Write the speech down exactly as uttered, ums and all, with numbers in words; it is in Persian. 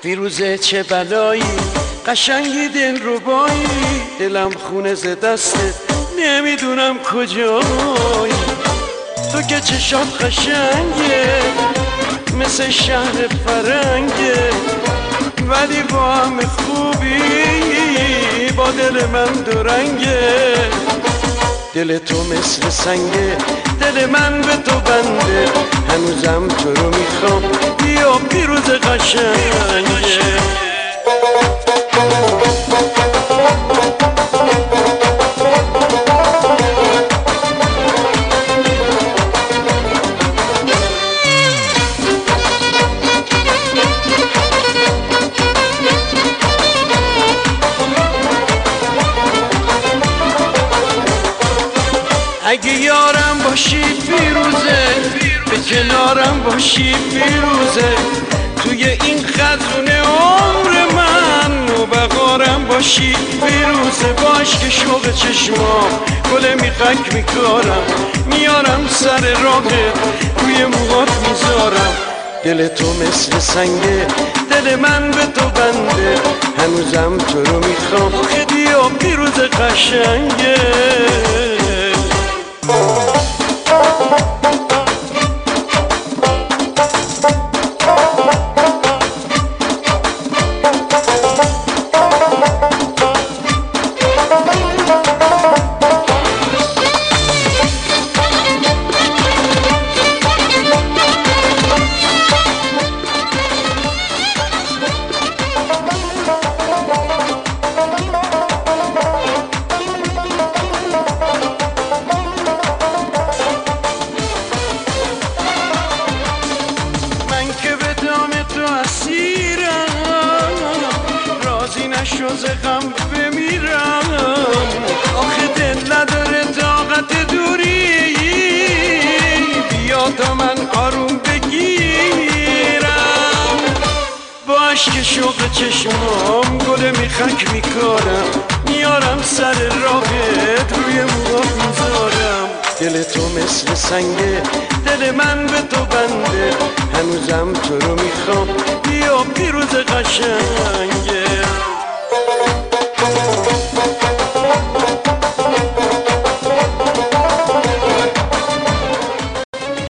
فیروزه چه بلایی قشنگی دل ربایی، دلم خونه ز دستت نمیدونم کجایی. تو که چشات قشنگه مثل شهر فرنگه، ولی با هم خوبی با دل من دورنگه. دل تو مثل سنگه، دل من به تو بنده، هنوزم تو رو میخوام، بیا پیروز قشنگه. اگه یارم باشی فیروزه، به کنارم باشی فیروزه، توی این خزونه عمر من نوبهارم باشی فیروزه. باش که شوق چشمام گل میخک میکارم، میارم سر راهت روی موهات میذارم. دل تو مثل سنگه، دل من به تو بنده، هنوزم تو رو میخوام، بیا پیروز قشنگه. نشو ز غم بمیرم، آخه دل نداره طاقت دوری، بیا تا من آروم بگیرم. باش که شوق چشمام گل میخک میکارم، میارم سر راهت روی موهات میذارم. دل تو مثل سنگه، دل من به تو بنده، هنوزم تو رو میخوام، بیا پیروز قشنگه.